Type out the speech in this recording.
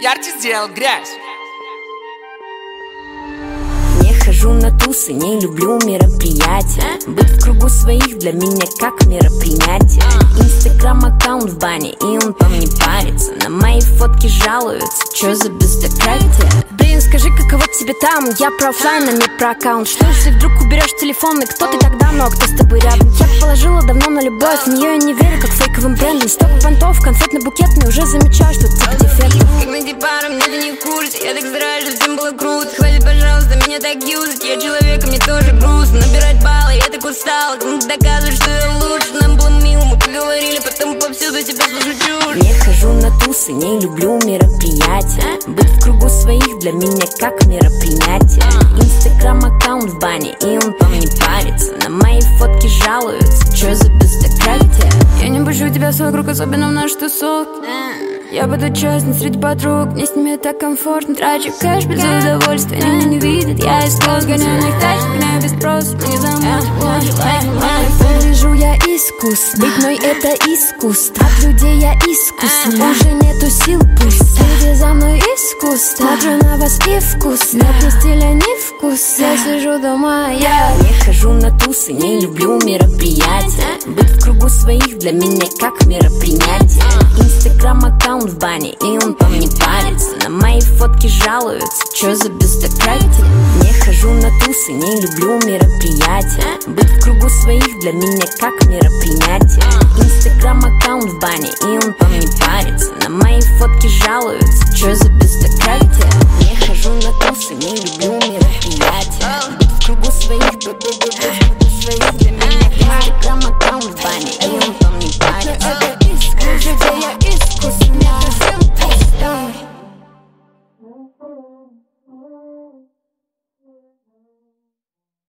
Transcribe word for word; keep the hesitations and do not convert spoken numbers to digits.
Ярче сделал грязь. Не хожу на тусы, не люблю мероприятия. Быть в кругу своих для меня как мероприятие. Инстаграм-аккаунт в бане, и он там не парится. На мои фотки жалуются, чё за бездократие? Блин, скажи, каково тебе там? Я про оффлайн, а не про аккаунт. Что если вдруг уберешь телефон, и кто ты тогда, ну а кто с тобой рядом? Я положила давно на любовь, в неё я не верю, как фейковым брендам. Столько понтов, конфетно-букетный, уже замечаю, что типа дефект. Как найти пару, мне ты не в курсе. Я так стараюсь, чтобы всем было круто. Хватит, пожалуйста, меня так юзать. Я человек, и мне тоже грустно. Набирать баллы, я так устала. Кому-то доказывать, что я лучше. Нам было мило, мы поговорили, потом повсюду тебя слышу чушь. Не хожу на тусы, не люблю мероприятия. Быть в кругу своих для меня как мероприятие. Инстаграм-аккаунт в бане, и он там не парится. На мои фотки жалуются, чё за бездократие? Я не пущу тебя в свой круг, особенно в наш тусовки. Я буду честной среди подруг, мне с ними так комфортно. Трачу кэш без удовольствия, они меня не видят. Я из слез гоняю на их тачку, гоняю без спроса. Мы не замутим, вижу я искус, быть мной это искусство. От людей я искусный, уже нету сил пусть. Следи за мной искусство, смотрю на вас и вкус. Нет ни стиля, ни вкус, я сижу дома, я не хожу на тусы, не люблю мероприятия. Быть в кругу своих для меня как мероприятие. Инстаграм-аккаунт в бане, и он там не парится. На мои фотки жалуются, чё за бездократие? Не хожу на тусы, не люблю мероприятия. Быть в кругу своих для меня как мероприятие. Инстаграм-аккаунт в бане, и он там не парится. На мои фотки жалуются, чё за бездократие? Не хожу на тусы, не люблю мероприятия. Быть в кругу своих, в кругу своих для меня. Инстаграм-аккаунт в бане, и он там не парится. Я искусный, я всем пустой.